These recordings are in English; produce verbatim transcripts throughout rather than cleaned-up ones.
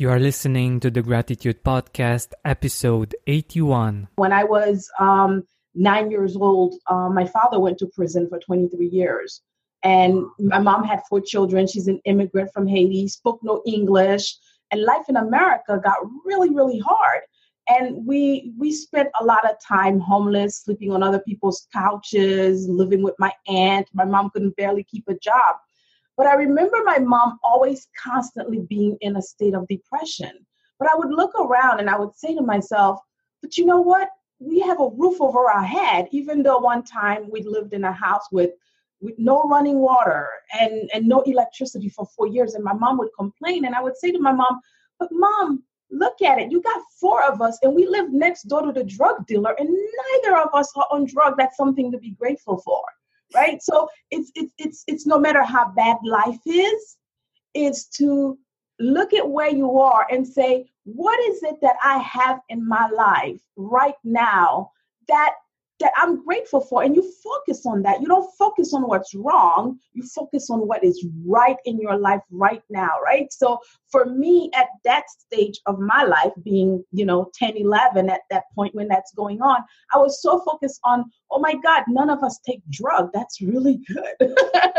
You are listening to the Gratitude Podcast, episode eighty-one. When I was um, nine years old, uh, my father went to prison for twenty-three years. And my mom had four children. She's an immigrant from Haiti, spoke no English. And life in America got really, really hard. And we we spent a lot of time homeless, sleeping on other people's couches, living with my aunt. My mom couldn't barely keep a job. But I remember my mom always constantly being in a state of depression. But I would look around and I would say to myself, but you know what? We have a roof over our head, even though one time we lived in a house with, with no running water and, and no electricity for four years. And my mom would complain. And I would say to my mom, but Mom, look at it. You got four of us and we live next door to the drug dealer and neither of us are on drug. That's something to be grateful for. Right. So it's it's it's it's no matter how bad life is, it's to look at where you are and say, what is it that I have in my life right now that that I'm grateful for? And you focus on that. You don't focus on what's wrong. You focus on what is right in your life right now. Right. So for me, at that stage of my life, being, you know, ten, eleven, at that point when that's going on, I was so focused on, oh, my God, none of us take drugs. That's really good.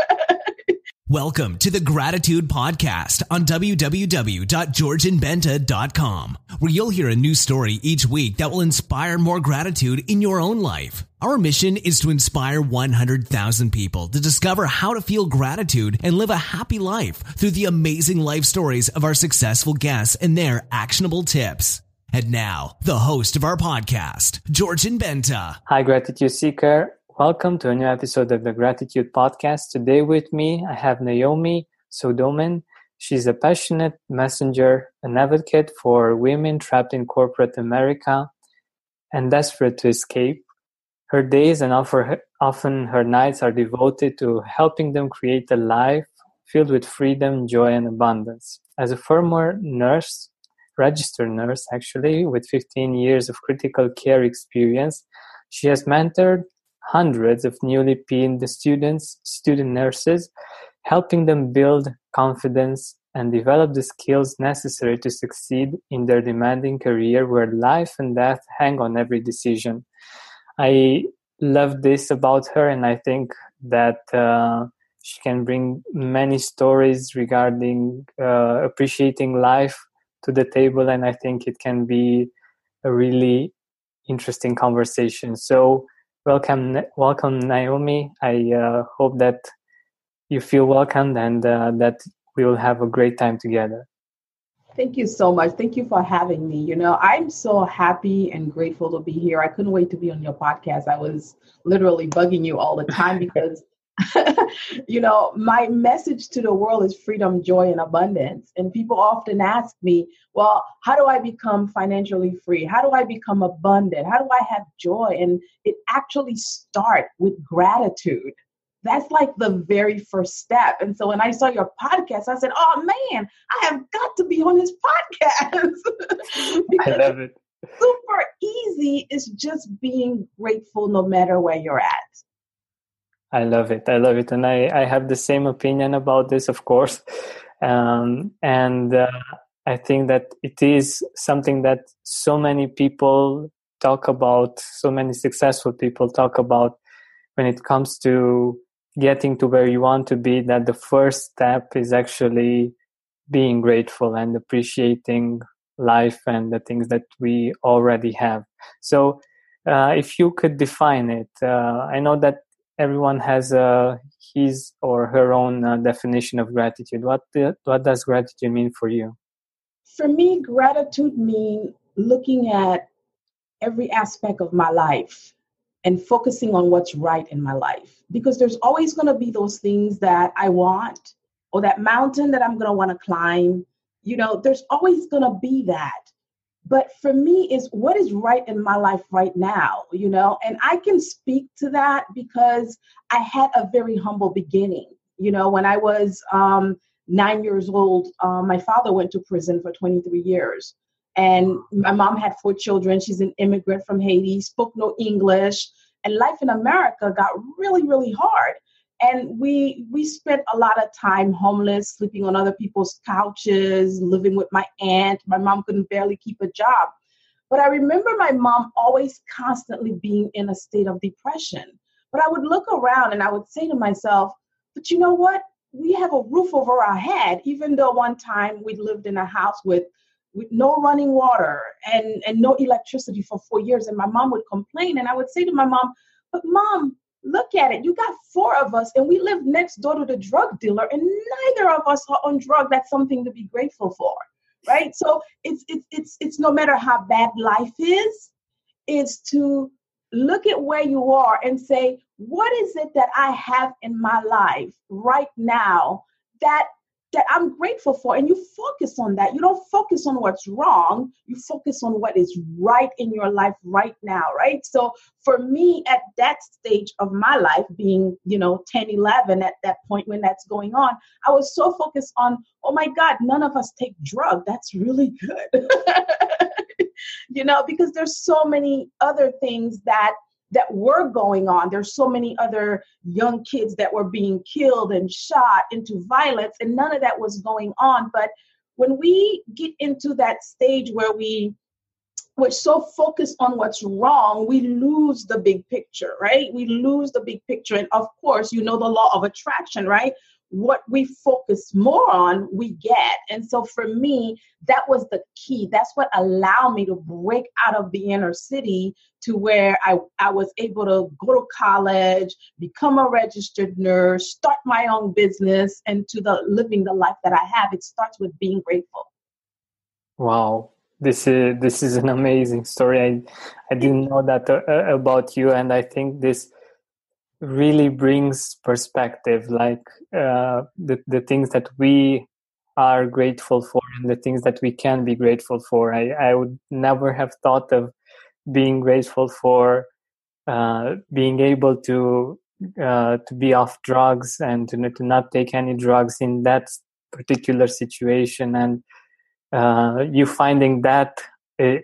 Welcome to the Gratitude Podcast on w w w dot george and benta dot com, where you'll hear a new story each week that will inspire more gratitude in your own life. Our mission is to inspire one hundred thousand people to discover how to feel gratitude and live a happy life through the amazing life stories of our successful guests and their actionable tips. And now, the host of our podcast, George and Benta. Hi, Gratitude Seeker. Welcome to a new episode of the Gratitude Podcast. Today with me, I have Naomi Sodomen. She's a passionate messenger, an advocate for women trapped in corporate America and desperate to escape. Her days and often her nights are devoted to helping them create a life filled with freedom, joy, and abundance. As a former nurse, registered nurse actually, with fifteen years of critical care experience, she has mentored hundreds of newly penned students, student nurses, helping them build confidence and develop the skills necessary to succeed in their demanding career where life and death hang on every decision. I love this about her, and I think that uh, she can bring many stories regarding uh, appreciating life to the table, and I think it can be a really interesting conversation. So Welcome, welcome, Naomi. I uh, hope that you feel welcomed and uh, that we will have a great time together. Thank you so much. Thank you for having me. You know, I'm so happy and grateful to be here. I couldn't wait to be on your podcast. I was literally bugging you all the time because, you know, my message to the world is freedom, joy, and abundance. And people often ask me, well, how do I become financially free? How do I become abundant? How do I have joy? And it actually starts with gratitude. That's like the very first step. And so when I saw your podcast, I said, oh, man, I have got to be on this podcast. I love it. Super easy is just being grateful no matter where you're at. I love it. I love it. And I, I have the same opinion about this, of course. Um, and uh, I think that it is something that so many people talk about, so many successful people talk about when it comes to getting to where you want to be, that the first step is actually being grateful and appreciating life and the things that we already have. So uh, if you could define it, uh, I know that everyone has uh, his or her own uh, definition of gratitude. What the, what does gratitude mean for you? For me, gratitude means looking at every aspect of my life and focusing on what's right in my life. Because there's always going to be those things that I want or that mountain that I'm going to want to climb. You know, there's always going to be that. But for me, is what is right in my life right now, you know, and I can speak to that because I had a very humble beginning. You know, when I was um, nine years old, uh, my father went to prison for twenty-three years. And my mom had four children. She's an immigrant from Haiti, spoke no English. And life in America got really, really hard. And we we spent a lot of time homeless, sleeping on other people's couches, living with my aunt. My mom couldn't barely keep a job. But I remember my mom always constantly being in a state of depression. But I would look around and I would say to myself, but you know what? We have a roof over our head, even though one time we lived in a house with, with no running water and, and no electricity for four years. And my mom would complain. And I would say to my mom, but Mom, look at it. You got four of us and we live next door to the drug dealer and neither of us are on drug. That's something to be grateful for, right? So it's, it's, it's, it's no matter how bad life is, it's to look at where you are and say, what is it that I have in my life right now that that I'm grateful for? And you focus on that. You don't focus on what's wrong. You focus on what is right in your life right now, right? So for me, at that stage of my life, being, you know, ten, eleven, at that point when that's going on, I was so focused on, oh my God, none of us take drugs. That's really good. You know, because there's so many other things that that were going on. There's so many other young kids that were being killed and shot into violence, and none of that was going on. But when we get into that stage where we we're so focused on what's wrong, we lose the big picture, right? We lose the big picture. And of course, you know the law of attraction, right? What we focus more on, we get. And so for me, that was the key. That's what allowed me to break out of the inner city to where I, I was able to go to college, become a registered nurse, start my own business, and to the living the life that I have. It starts with being grateful. Wow. This is this is an amazing story. I I didn't know that uh, about you, and I think this really brings perspective, like uh, the the things that we are grateful for and the things that we can be grateful for. I I would never have thought of being grateful for uh, being able to uh, to be off drugs and to, to not take any drugs in that particular situation, and uh, you finding that uh,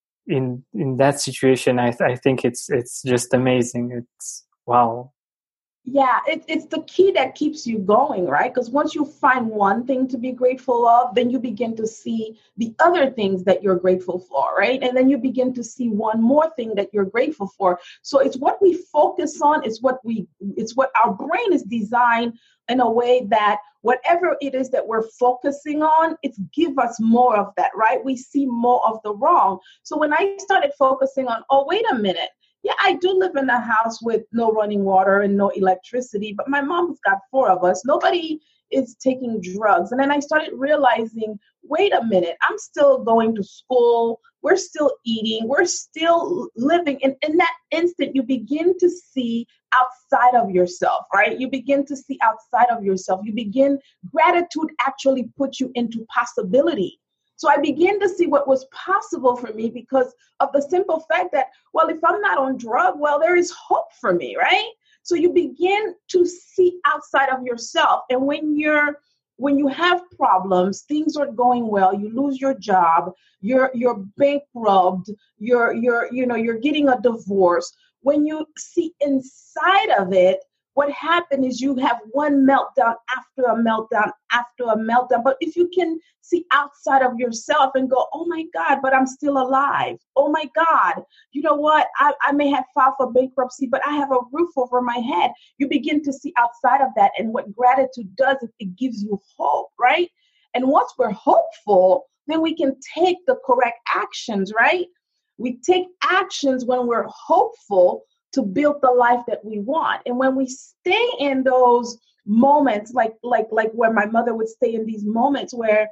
in in that situation, I I think it's it's just amazing. It's wow. Yeah, it, it's the key that keeps you going, right? Because once you find one thing to be grateful of, then you begin to see the other things that you're grateful for, right? And then you begin to see one more thing that you're grateful for. So it's what we focus on, it's what we, it's what our brain is designed in a way that whatever it is that we're focusing on, it's give us more of that, right? We see more of the wrong. So when I started focusing on, oh, wait a minute, yeah, I do live in a house with no running water and no electricity, but my mom's got four of us. Nobody is taking drugs. And then I started realizing, wait a minute, I'm still going to school. We're still eating. We're still living. And in that instant, you begin to see outside of yourself, right? You begin to see outside of yourself. You begin, gratitude actually puts you into possibility. So I began to see what was possible for me because of the simple fact that, well, if I'm not on drug, well, there is hope for me, right? So you begin to see outside of yourself. And when you're, when you have problems, things aren't going well, you lose your job, you're, you're bankrupt, you're, you're, you know, you're getting a divorce. When you see inside of it, what happened is you have one meltdown after a meltdown after a meltdown. But if you can see outside of yourself and go, oh my God, but I'm still alive. Oh my God, you know what? I, I may have filed for bankruptcy, but I have a roof over my head. You begin to see outside of that. And what gratitude does is it gives you hope, right? And once we're hopeful, then we can take the correct actions, right? We take actions when we're hopeful to build the life that we want. And when we stay in those moments, like like like where my mother would stay in these moments where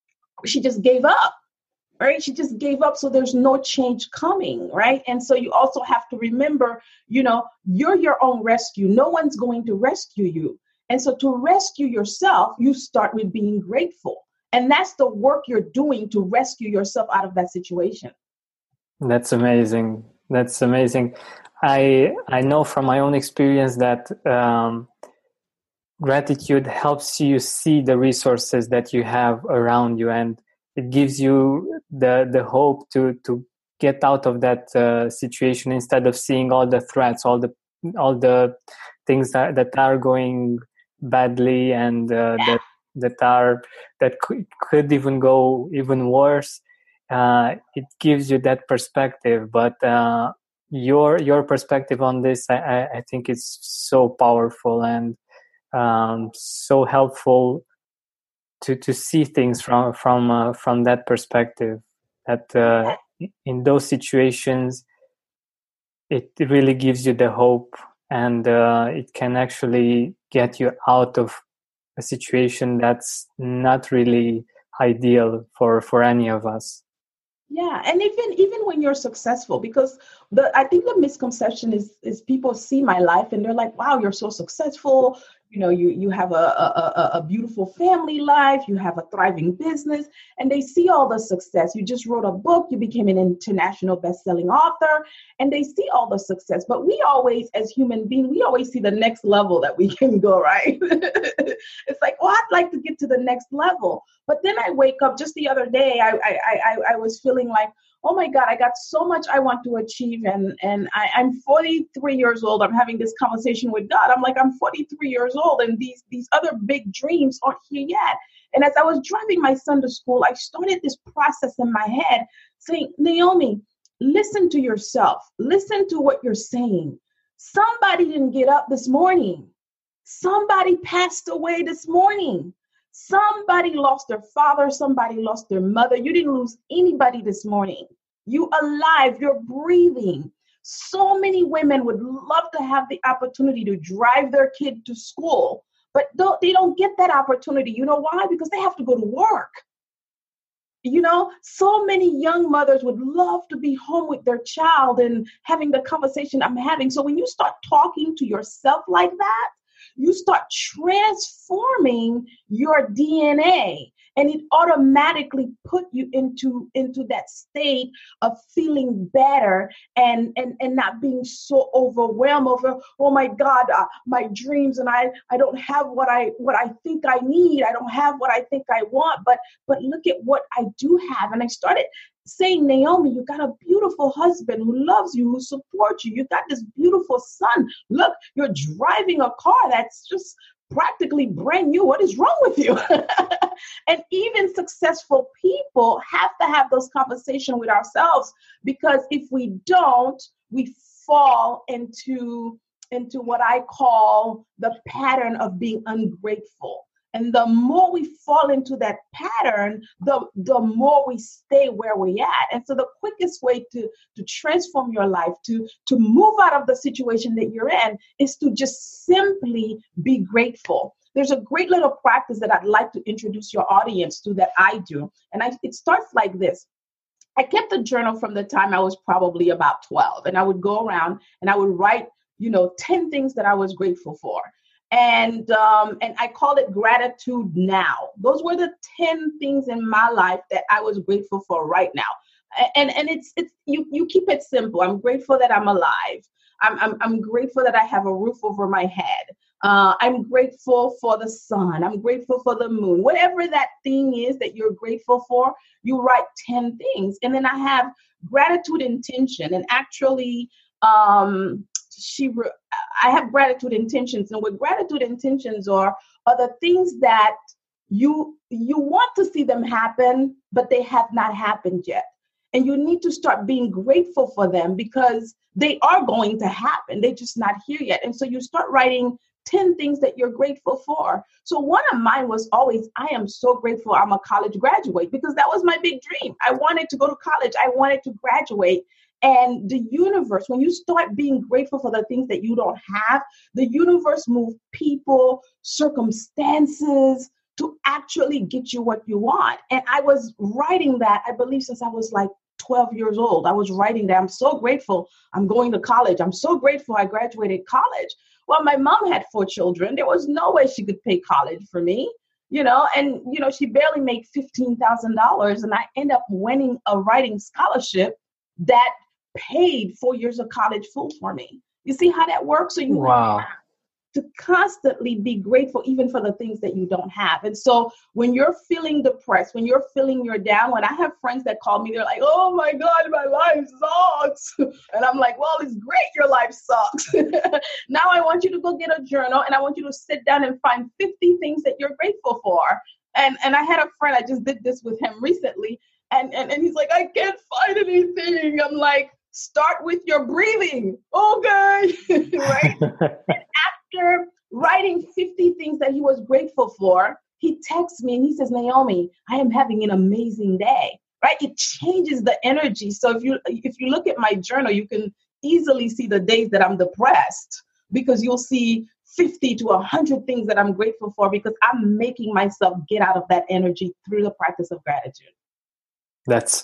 she just gave up, right? She just gave up, so there's no change coming, right? And so you also have to remember, you know, you're your own rescue. No one's going to rescue you. And so to rescue yourself, you start with being grateful. And that's the work you're doing to rescue yourself out of that situation. That's amazing. That's amazing. I I know from my own experience that um, gratitude helps you see the resources that you have around you, and it gives you the the hope to to get out of that uh, situation instead of seeing all the threats, all the all the things that, that are going badly and uh, Yeah. that that are that could, could even go even worse. Uh, it gives you that perspective, but uh, your your perspective on this, I, I, I think it's so powerful and um, so helpful to to see things from from uh, from that perspective. That uh, in those situations, it really gives you the hope, and uh, it can actually get you out of a situation that's not really ideal for for any of us. Yeah, and even even when you're successful, because the I think the misconception is is people see my life and they're like, "Wow, you're so successful. You know, you you have a a, a a beautiful family life. You have a thriving business," and they see all the success. You just wrote a book. You became an international best-selling author, and they see all the success. But we always, as human beings, we always see the next level that we can go. Right? It's like, well, I'd like to get to the next level. But then I wake up. Just the other day, I I I, I was feeling like, oh my God, I got so much I want to achieve. And, and I, I'm forty-three years old. I'm having this conversation with God. I'm like, I'm forty-three years old and these, these other big dreams aren't here yet. And as I was driving my son to school, I started this process in my head saying, Naomi, listen to yourself. Listen to what you're saying. Somebody didn't get up this morning. Somebody passed away this morning. Somebody lost their father. Somebody lost their mother. You didn't lose anybody this morning. You alive. You're breathing. So many women would love to have the opportunity to drive their kid to school, but don't, they don't get that opportunity. You know why? Because they have to go to work. You know, so many young mothers would love to be home with their child and having the conversation I'm having. So when you start talking to yourself like that, you start transforming your D N A, and it automatically put you into, into that state of feeling better and, and, and not being so overwhelmed over, oh my God, uh, my dreams, and I, I don't have what I what I think I need. I don't have what I think I want, but but look at what I do have. And I started saying, Naomi, you got a beautiful husband who loves you, who supports you. You got this beautiful son. Look, you're driving a car that's just practically brand new. What is wrong with you? And even successful people have to have those conversations with ourselves, because if we don't, we fall into, into what I call the pattern of being ungrateful. And the more we fall into that pattern, the, the more we stay where we're at. And so the quickest way to, to transform your life, to, to move out of the situation that you're in, is to just simply be grateful. There's a great little practice that I'd like to introduce your audience to that I do. And I, it starts like this. I kept a journal from the time I was probably about twelve. And I would go around and I would write, you know, ten things that I was grateful for. And um, and I call it gratitude now. Those were the ten things in my life that I was grateful for right now. And and it's it's you you keep it simple. I'm grateful that I'm alive. I'm I'm, I'm grateful that I have a roof over my head. Uh, I'm grateful for the sun. I'm grateful for the moon. Whatever that thing is that you're grateful for, you write ten things. And then I have gratitude intention. And actually, um, she re- I have gratitude intentions. And what gratitude intentions are, are the things that you you want to see them happen, but they have not happened yet. And you need to start being grateful for them because they are going to happen. They're just not here yet. And so you start writing ten things that you're grateful for. So one of mine was always, I am so grateful I'm a college graduate, because that was my big dream. I wanted to go to college. I wanted to graduate. And the universe, when you start being grateful for the things that you don't have, the universe moves people, circumstances to actually get you what you want. And I was writing that, I believe, since I was like twelve years old. I was writing that. I'm so grateful I'm going to college. I'm so grateful I graduated college. Well, my mom had four children. There was no way she could pay college for me, you know, and, you know, she barely made fifteen thousand dollars. And I end up winning a writing scholarship that paid four years of college full for me. You see how that works? So you Wow. to constantly be grateful even for the things that you don't have. And so when you're feeling depressed, when you're feeling you're down, when I have friends that call me, they're like, oh my God, my life sucks. And I'm like, well, it's great your life sucks. Now I want you to go get a journal and I want you to sit down and find fifty things that you're grateful for. And and I had a friend, I just did this with him recently, and, and, and he's like, I can't find anything. I'm like, start with your breathing. Okay. Right? And after writing fifty things that he was grateful for, he texts me and he says, Naomi, I am having an amazing day. Right? It changes the energy. So if you if you look at my journal, you can easily see the days that I'm depressed, because you'll see fifty to one hundred things that I'm grateful for, because I'm making myself get out of that energy through the practice of gratitude. That's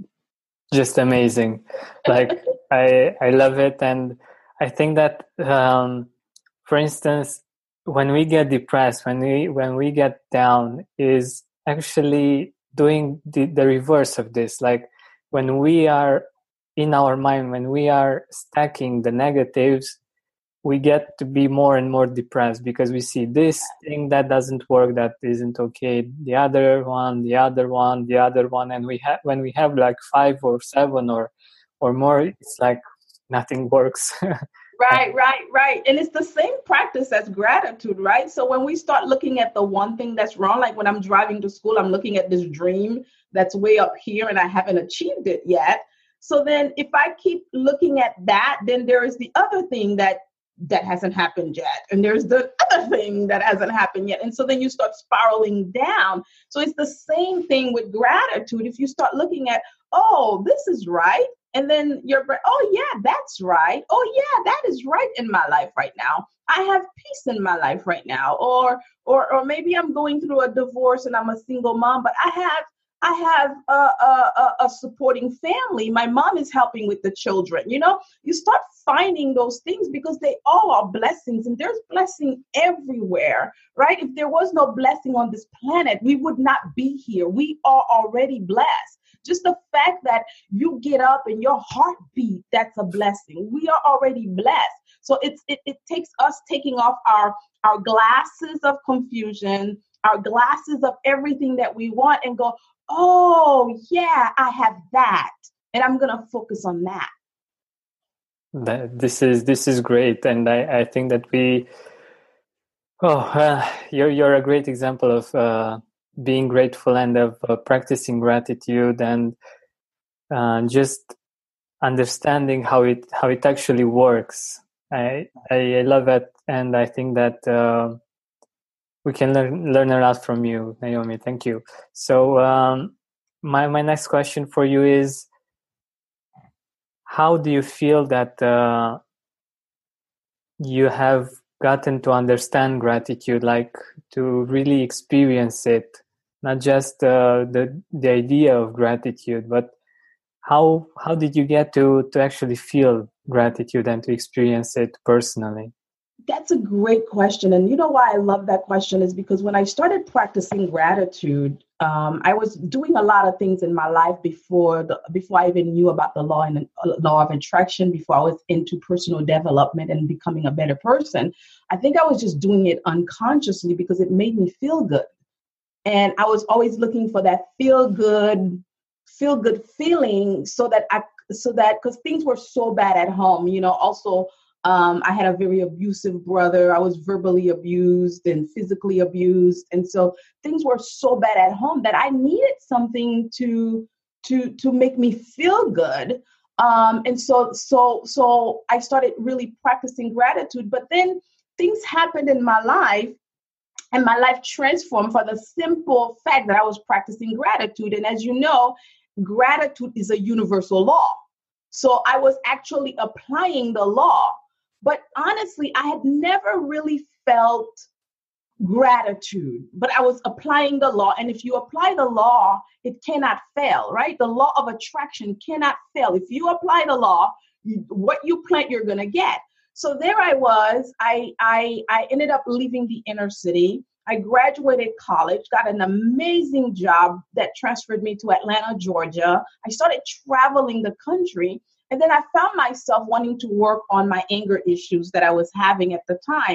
just amazing. Like, I I love it. And I think that, um, for instance, when we get depressed, when we when we get down, is actually doing the, the reverse of this. Like, when we are in our mind, when we are stacking the negatives, we get to be more and more depressed, because we see this thing that doesn't work, that isn't okay, the other one, the other one, the other one. And we have, when we have like five or seven or, or more, it's like nothing works. Right, right, right. And it's the same practice as gratitude, right? So when we start looking at the one thing that's wrong, like when I'm driving to school, I'm looking at this dream that's way up here and I haven't achieved it yet. So then if I keep looking at that, then there is the other thing that that hasn't happened yet. And there's the other thing that hasn't happened yet. And so then you start spiraling down. So it's the same thing with gratitude. If you start looking at, oh, this is right. And then you're, oh yeah, that's right. Oh yeah, that is right in my life right now. I have peace in my life right now. Or, or, or maybe I'm going through a divorce and I'm a single mom, but I have I have a, a, a supporting family. My mom is helping with the children. You know, you start finding those things because they all are blessings, and there's blessing everywhere, right? If there was no blessing on this planet, we would not be here. We are already blessed. Just the fact that you get up and your heart beat, that's a blessing. We are already blessed. So it's it, it takes us taking off our, our glasses of confusion, our glasses of everything that we want, and go, oh, yeah, I have that. And I'm going to focus on that. that. This is this is great. And I, I think that we, oh, uh, you're, you're a great example of uh, being grateful and of uh, practicing gratitude, and uh, just understanding how it how it actually works. I, I love it. And I think that uh, we can learn learn a lot from you, Naomi. Thank you. So um, my my next question for you is, how do you feel that uh, you have gotten to understand gratitude, like to really experience it, not just uh, the the idea of gratitude, but how how did you get to to actually feel gratitude and to experience it personally? That's a great question. And you know why I love that question is because when I started practicing gratitude, um, I was doing a lot of things in my life before the, before I even knew about the law and uh, law of attraction, before I was into personal development and becoming a better person. I think I was just doing it unconsciously because it made me feel good. And I was always looking for that feel good, feel good feeling so that I, so that, because things were so bad at home, you know, also, Um, I had a very abusive brother. I was verbally abused and physically abused. And so things were so bad at home that I needed something to, to, to make me feel good. Um, and so, so, so I started really practicing gratitude, but then things happened in my life and my life transformed for the simple fact that I was practicing gratitude. And as you know, gratitude is a universal law. So I was actually applying the law. But honestly, I had never really felt gratitude, but I was applying the law. And if you apply the law, it cannot fail, right? The law of attraction cannot fail. If you apply the law, you, what you plant, you're going to get. So there I was. I, I, I ended up leaving the inner city. I graduated college, got an amazing job that transferred me to Atlanta, Georgia. I started traveling the country. And then I found myself wanting to work on my anger issues that I was having at the time.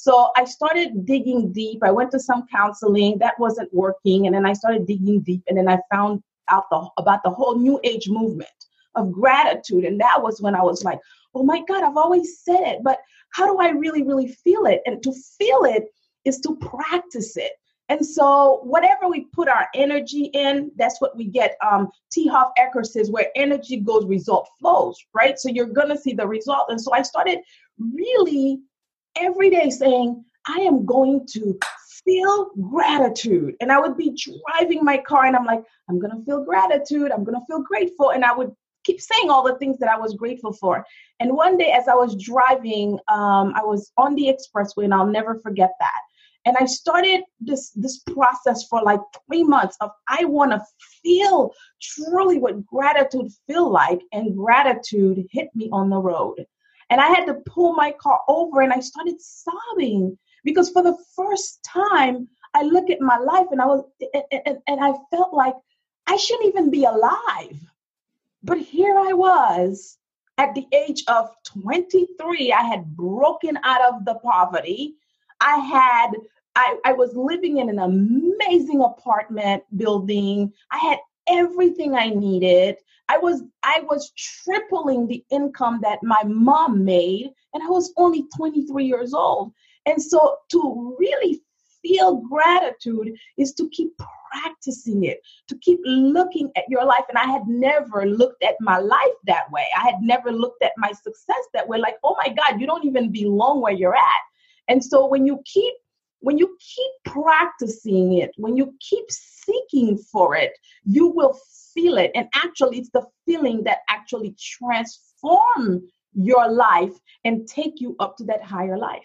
So I started digging deep. I went to some counseling that wasn't working. And then I started digging deep. And then I found out the, about the whole New Age movement of gratitude. And that was when I was like, oh my God, I've always said it, but how do I really, really feel it? And to feel it is to practice it. And so whatever we put our energy in, that's what we get. Um, T. Harv Eker says, where energy goes, result flows, right? So you're going to see the result. And so I started really every day saying, I am going to feel gratitude. And I would be driving my car and I'm like, I'm going to feel gratitude. I'm going to feel grateful. And I would keep saying all the things that I was grateful for. And one day as I was driving, um, I was on the expressway, and I'll never forget that. And I started this, this process for like three months of, I want to feel truly what gratitude feel like. And gratitude hit me on the road. And I had to pull my car over and I started sobbing because for the first time I look at my life and I was, and, and I felt like I shouldn't even be alive. But here I was at the age of twenty-three. I had broken out of the poverty. I had, I, I was living in an amazing apartment building. I had everything I needed. I was, I was tripling the income that my mom made, and I was only twenty-three years old. And so to really feel gratitude is to keep practicing it, to keep looking at your life. And I had never looked at my life that way. I had never looked at my success that way. Like, oh my God, you don't even belong where you're at. And so when you keep, when you keep practicing it, when you keep seeking for it, you will feel it. And actually, it's the feeling that actually transforms your life and take you up to that higher life.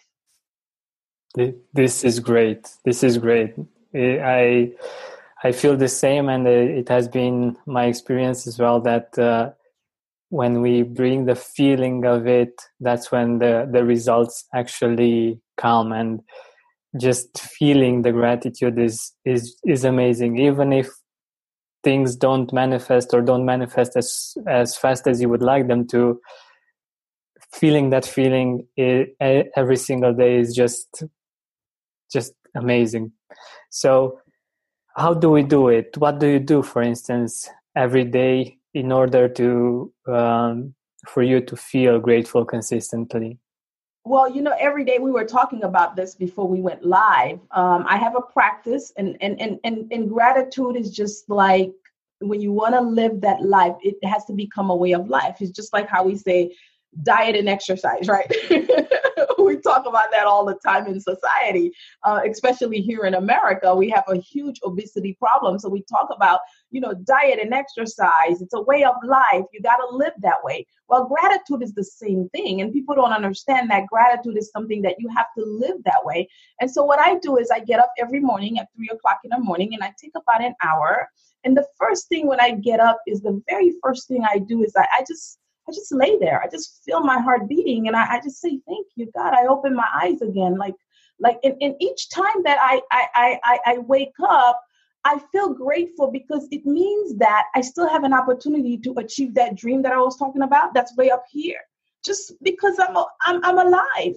This is great. This is great. I I feel the same, and it has been my experience as well that uh, when we bring the feeling of it, that's when the, the results actually come. And just feeling the gratitude is is is amazing, even if things don't manifest or don't manifest as as fast as you would like them to. Feeling that feeling every single day is just just amazing. So how do we do it? What do you do, for instance, every day in order to um, for you to feel grateful consistently? Well, you know, every day, we were talking about this before we went live. Um, I have a practice, and, and, and, and, and gratitude is just like when you want to live that life, it has to become a way of life. It's just like how we say diet and exercise, right? We talk about that all the time in society, uh, especially here in America. We have a huge obesity problem. So we talk about, you know, diet and exercise. It's a way of life. You got to live that way. Well, gratitude is the same thing. And people don't understand that gratitude is something that you have to live that way. And so what I do is I get up every morning at three o'clock in the morning, and I take about an hour. And the first thing when I get up is the very first thing I do is I, I just I just lay there. I just feel my heart beating, and I, I just say, thank you, God. I open my eyes again. Like, like, and, and each time that I, I, I, I wake up, I feel grateful because it means that I still have an opportunity to achieve that dream that I was talking about. That's way up here, just because I'm, I'm, I'm alive.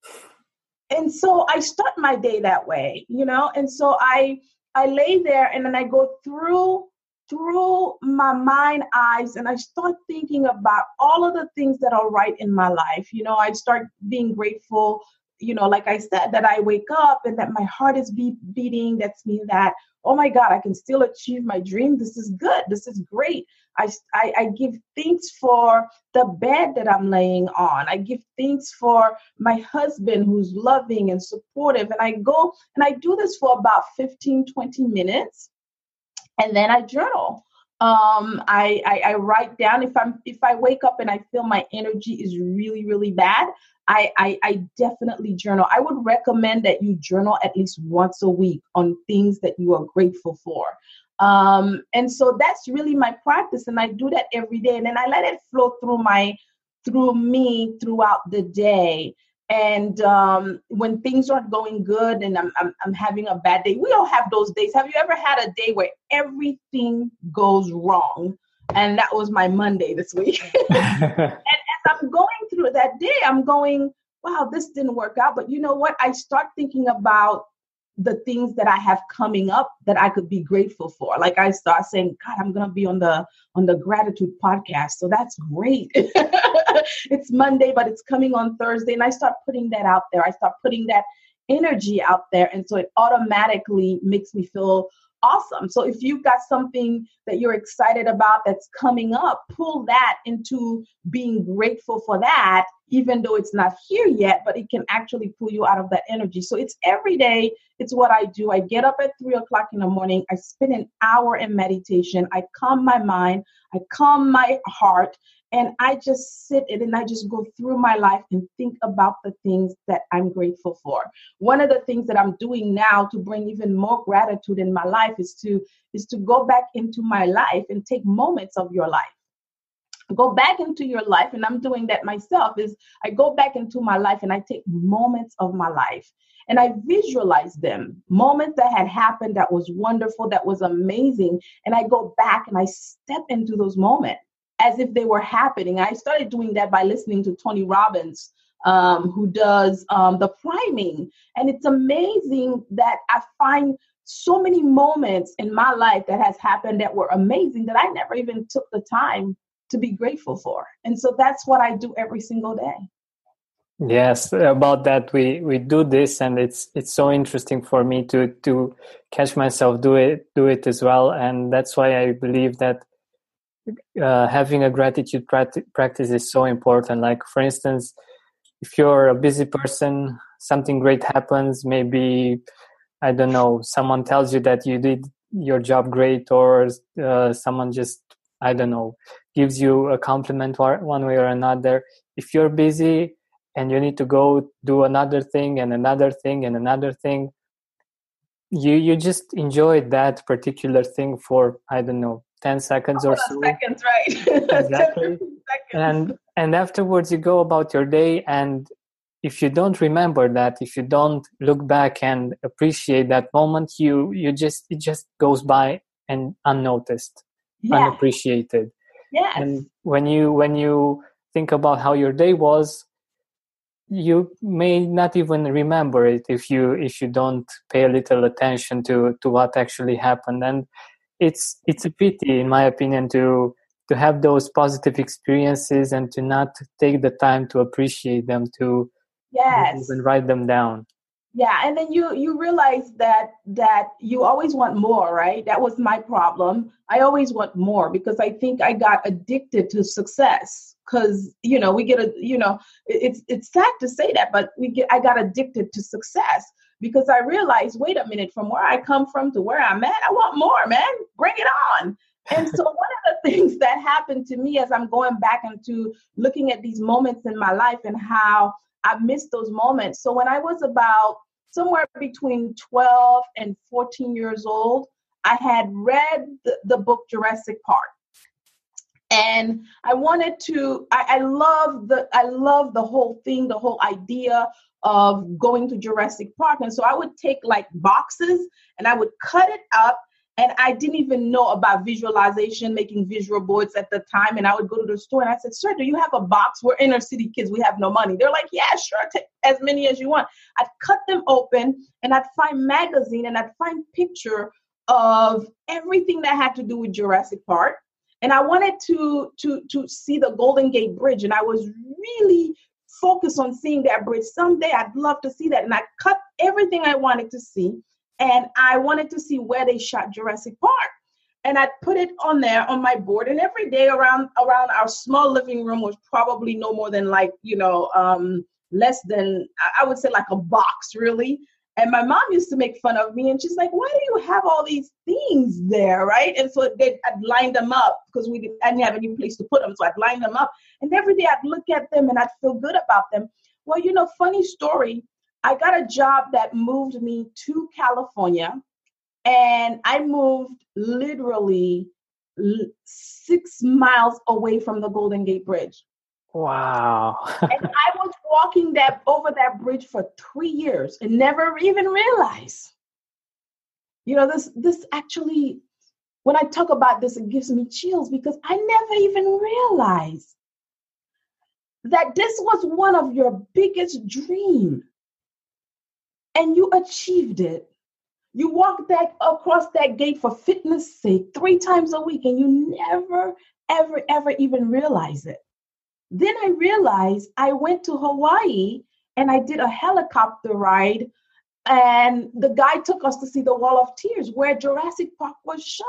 And so I start my day that way, you know? And so I, I lay there, and then I go through through my mind eyes, and I start thinking about all of the things that are right in my life. You know, I start being grateful, you know, like I said, that I wake up and that my heart is be- beating. That's mean that, oh my God, I can still achieve my dream. This is good. This is great. I, I, I give thanks for the bed that I'm laying on. I give thanks for my husband who's loving and supportive. And I go and I do this for about fifteen, twenty minutes. And then I journal. Um, I, I, I write down if I'm if I wake up and I feel my energy is really, really bad, I, I, I definitely journal. I would recommend that you journal at least once a week on things that you are grateful for. Um, and so that's really my practice. And I do that every day. And then I let it flow through my through me throughout the day. And um, when things aren't going good and I'm, I'm I'm having a bad day, we all have those days. Have you ever had a day where everything goes wrong? And that was my Monday this week. And as I'm going through that day, I'm going, wow, this didn't work out. But you know what? I start thinking about the things that I have coming up that I could be grateful for. Like I start saying, God, I'm going to be on the on the gratitude podcast. So that's great. It's Monday, but it's coming on Thursday. And I start putting that out there. I start putting that energy out there. And so it automatically makes me feel awesome. So if you've got something that you're excited about that's coming up, pull that into being grateful for that, even though it's not here yet, but it can actually pull you out of that energy. So it's every day. It's what I do. I get up at three o'clock in the morning. I spend an hour in meditation. I calm my mind. I calm my heart. And I just sit and then I just go through my life and think about the things that I'm grateful for. One of the things that I'm doing now to bring even more gratitude in my life is to is to go back into my life and take moments of your life. Go back into your life, and I'm doing that myself, is I go back into my life and I take moments of my life and I visualize them, moments that had happened that was wonderful, that was amazing. And I go back and I step into those moments as if they were happening. I started doing that by listening to Tony Robbins, um, who does um, the priming. And it's amazing that I find so many moments in my life that has happened that were amazing that I never even took the time to be grateful for. And so that's what I do every single day. Yes, about that we we do this, and it's it's so interesting for me to to catch myself do it do it as well. And that's why I believe that uh, having a gratitude practi- practice is so important. Like, for instance, if you're a busy person, something great happens, maybe, I don't know, someone tells you that you did your job great, or uh, someone just, I don't know, gives you a compliment one way or another. If you're busy and you need to go do another thing and another thing and another thing, you you just enjoy that particular thing for, I don't know, ten seconds or so. Seconds, right? Exactly. seconds. And and afterwards you go about your day, and if you don't remember that, if you don't look back and appreciate that moment, you you just it just goes by and unnoticed, Yeah. unappreciated. Yes. And when you when you think about how your day was, you may not even remember it if you if you don't pay a little attention to to what actually happened. And it's it's a pity, in my opinion, to to have those positive experiences and to not take the time to appreciate them, to yes. even write them down. Yeah, and then you you realize that that you always want more, right? That was my problem. I always want more because I think I got addicted to success. Because you know we get a you know it's it's sad to say that, but we get I got addicted to success because I realized, wait a minute, from where I come from to where I'm at, I want more, man. Bring it on. And so one of the things that happened to me as I'm going back into looking at these moments in my life and how I missed those moments. So when I was about somewhere between twelve and fourteen years old, I had read the, the book Jurassic Park. And I wanted to, I, I love the, I love the whole thing, the whole idea of going to Jurassic Park. And so I would take like boxes and I would cut it up. And I didn't even know about visualization, making visual boards at the time. And I would go to the store and I said, sir, do you have a box? We're inner city kids. We have no money. They're like, yeah, sure. Take as many as you want. I'd cut them open and I'd find magazine and I'd find picture of everything that had to do with Jurassic Park. And I wanted to, to, to see the Golden Gate Bridge. And I was really focused on seeing that bridge. Someday I'd love to see that. And I cut everything I wanted to see. And I wanted to see where they shot Jurassic Park. And I put it on there on my board. And every day around around our small living room was probably no more than like, you know, um, less than, I would say like a box, really. And my mom used to make fun of me. And she's like, why do you have all these things there, right? And so they, I'd line them up because we didn't, I didn't have any place to put them. So I'd line them up. And every day I'd look at them and I'd feel good about them. Well, you know, funny story. I got a job that moved me to California, and I moved literally six miles away from the Golden Gate Bridge. Wow. And I was walking that over that bridge for three years and never even realized. You know, this this actually, when I talk about this, it gives me chills because I never even realized that this was one of your biggest dreams and you achieved it. You walked that across that gate for fitness sake three times a week and you never, ever, ever even realize it. Then I realized I went to Hawaii and I did a helicopter ride, and the guy took us to see the Wall of Tears where Jurassic Park was shot.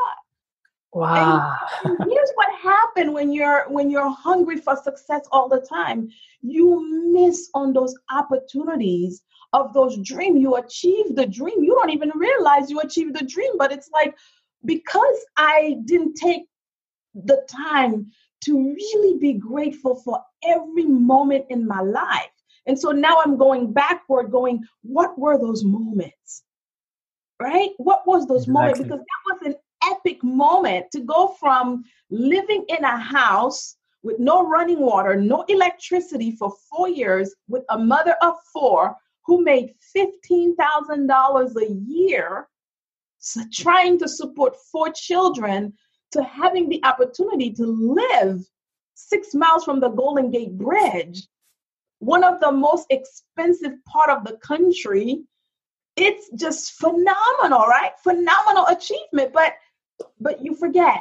Wow. And, and here's what happened when you're when you're hungry for success all the time. You miss on those opportunities of those dreams. You achieve the dream. You don't even realize you achieved the dream, but it's like, because I didn't take the time to really be grateful for every moment in my life. And so now I'm going backward, going, what were those moments? Right? What was those Exactly. moments? Because that was an epic moment to go from living in a house with no running water, no electricity for four years with a mother of four who made fifteen thousand dollars a year, so trying to support four children, to having the opportunity to live six miles from the Golden Gate Bridge, one of the most expensive part of the country. It's just phenomenal, right? Phenomenal achievement, but but you forget,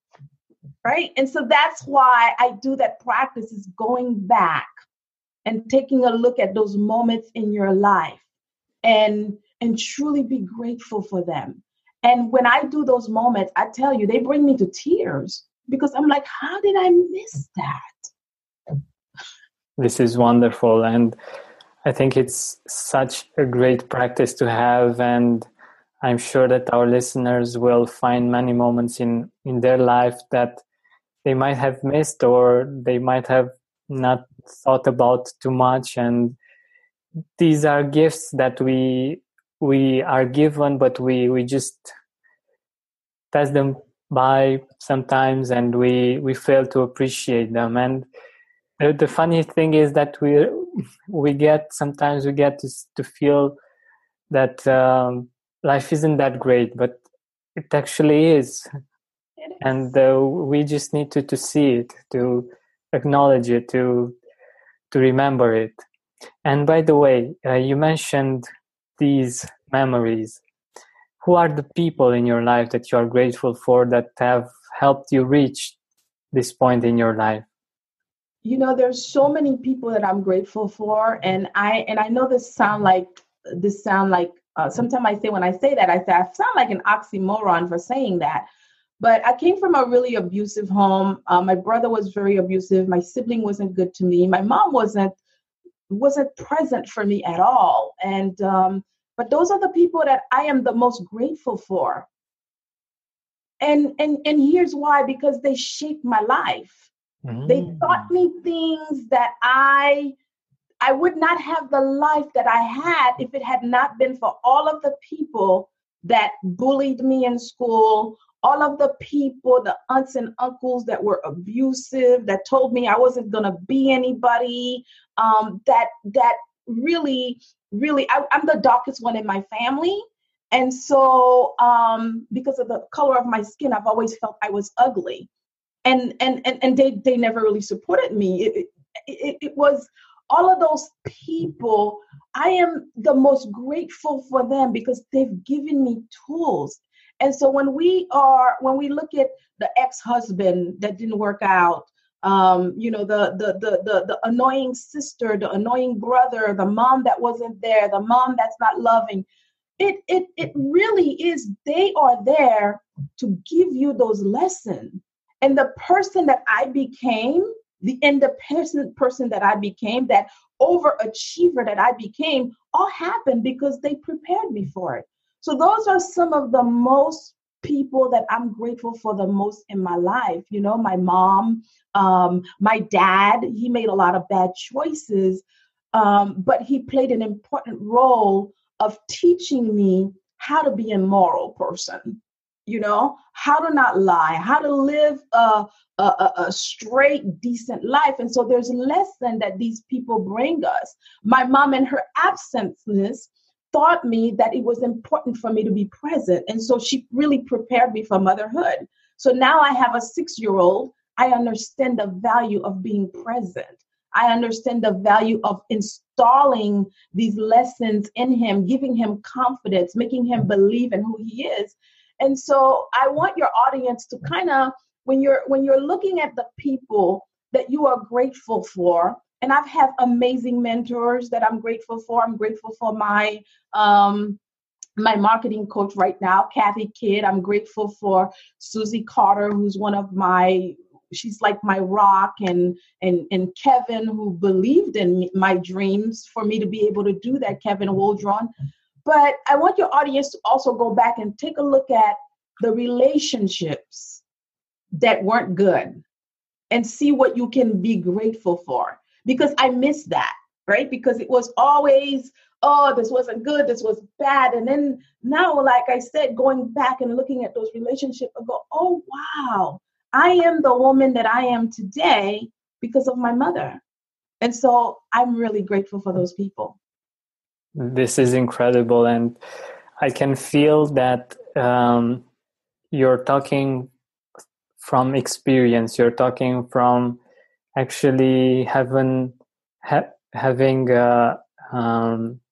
right? And so that's why I do that practice, is going back and taking a look at those moments in your life and and truly be grateful for them. And when I do those moments, I tell you, they bring me to tears, because I'm like, how did I miss that? This is wonderful. And I think it's such a great practice to have. And I'm sure that our listeners will find many moments in, in their life that they might have missed, or they might have not thought about too much. And these are gifts that we we are given, but we, we just pass them by sometimes, and we, we fail to appreciate them. And the, the funny thing is that we we get sometimes we get to, to feel that um, life isn't that great, but it actually is. It is. And uh, we just need to, to see it, to acknowledge it, to to remember it. And by the way, uh, you mentioned these memories. Who are the people in your life that you are grateful for, that have helped you reach this point in your life? You know, there's so many people that I'm grateful for, and I and I know this sound like this sound like uh, sometimes I say when I say that I say I sound like an oxymoron for saying that. But I came from a really abusive home. Uh, my brother was very abusive. My sibling wasn't good to me. My mom wasn't wasn't present for me at all. And um, but those are the people that I am the most grateful for. And and and here's why: because they shaped my life. Mm. They taught me things that I I would not have the life that I had if it had not been for all of the people that bullied me in school. All of the people, the aunts and uncles that were abusive, that told me I wasn't going to be anybody, um, that that really, really, I, I'm the darkest one in my family. And so um, because of the color of my skin, I've always felt I was ugly. And and and, and they, they never really supported me. It, it, it was all of those people. I am the most grateful for them because they've given me tools. And so when we are, when we look at the ex-husband that didn't work out, um, you know, the, the the the the annoying sister, the annoying brother, the mom that wasn't there, the mom that's not loving, it it it really is. They are there to give you those lessons. And the person that I became, the independent person that I became, that overachiever that I became, all happened because they prepared me for it. So those are some of the most people that I'm grateful for the most in my life. You know, my mom, um, my dad, he made a lot of bad choices, um, but he played an important role of teaching me how to be a moral person, you know, how to not lie, how to live a, a, a straight, decent life. And so there's a lesson that these people bring us. My mom, in her absenceness, taught me that it was important for me to be present. And so she really prepared me for motherhood. So now I have a six-year-old. I understand the value of being present. I understand the value of installing these lessons in him, giving him confidence, making him believe in who he is. And so I want your audience to kind of, when you're when you're looking at the people that you are grateful for, and I've had amazing mentors that I'm grateful for. I'm grateful for my um, my marketing coach right now, Kathy Kidd. I'm grateful for Susie Carter, who's one of my, she's like my rock, and and and Kevin, who believed in me, my dreams for me to be able to do that, Kevin Waldron. But I want your audience to also go back and take a look at the relationships that weren't good and see what you can be grateful for. Because I miss that, right? Because it was always, oh, this wasn't good, this was bad. And then now, like I said, going back and looking at those relationships, I go, oh, wow, I am the woman that I am today because of my mother. And so I'm really grateful for those people. This is incredible. And I can feel that um, you're talking from experience. You're talking from actually having, ha- having uh, um,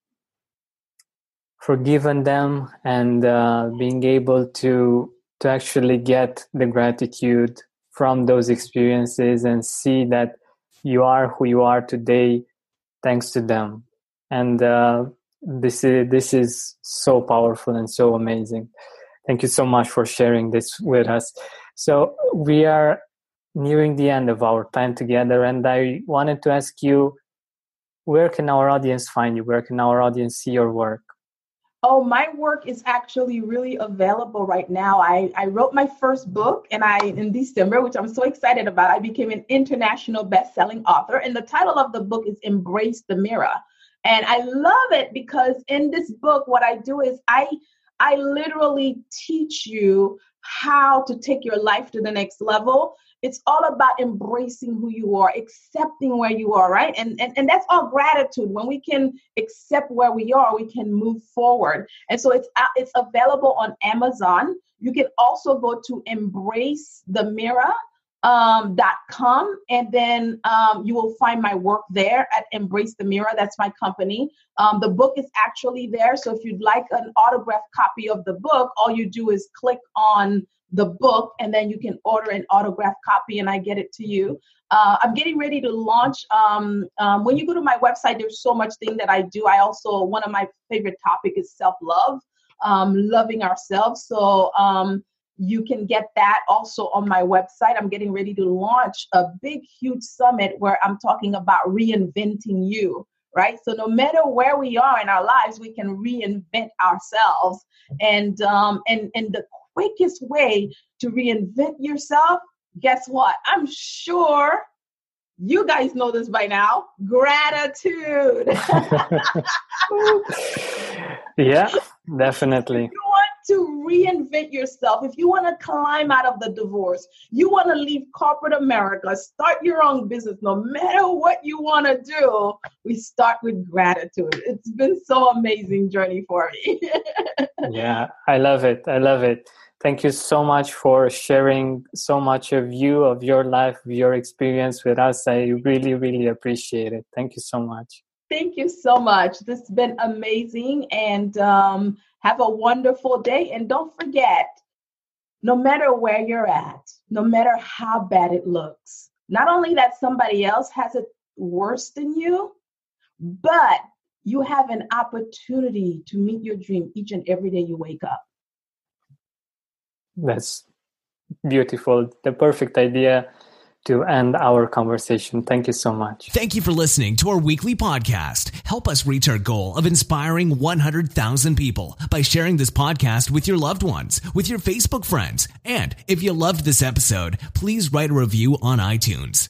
forgiven them and uh, being able to to actually get the gratitude from those experiences and see that you are who you are today thanks to them. And uh, this is this is so powerful and so amazing. Thank you so much for sharing this with us. So we are nearing the end of our time together, and I wanted to ask you, where can our audience find you? Where can our audience see your work? Oh, my work is actually really available right now. I, I wrote my first book and I in December, which I'm so excited about. I became an international best-selling author, and the title of the book is Embrace the Mirror. And I love it because in this book, what I do is I I literally teach you how to take your life to the next level. It's all about embracing who you are, accepting where you are, right? And, and and that's all gratitude. When we can accept where we are, we can move forward. And so it's it's available on Amazon. You can also go to embrace the mirror dot com, and then um, you will find my work there at Embrace the Mirror. That's my company. Um, the book is actually there. So if you'd like an autographed copy of the book, all you do is click on the book, and then you can order an autographed copy and I get it to you. Uh, I'm getting ready to launch. Um, um, when you go to my website, there's so much thing that I do. I also, one of my favorite topic is self-love, um, loving ourselves. So um, you can get that also on my website. I'm getting ready to launch a big, huge summit where I'm talking about reinventing you, right? So no matter where we are in our lives, we can reinvent ourselves. And um, and and the quickest way to reinvent yourself, guess what? I'm sure you guys know this by now. Gratitude. Yeah, definitely. If you want to reinvent yourself, if you want to climb out of the divorce, you want to leave corporate America, start your own business, no matter what you want to do, we start with gratitude. It's been so amazing journey for me. Yeah, I love it. I love it. Thank you so much for sharing so much of you, of your life, of your experience with us. I really, really appreciate it. Thank you so much. Thank you so much. This has been amazing, and um, have a wonderful day. And don't forget, no matter where you're at, no matter how bad it looks, not only that somebody else has it worse than you, but you have an opportunity to meet your dream each and every day you wake up. That's beautiful. The perfect idea to end our conversation. Thank you so much. Thank you for listening to our weekly podcast. Help us reach our goal of inspiring one hundred thousand people by sharing this podcast with your loved ones, with your Facebook friends. And if you loved this episode, please write a review on iTunes.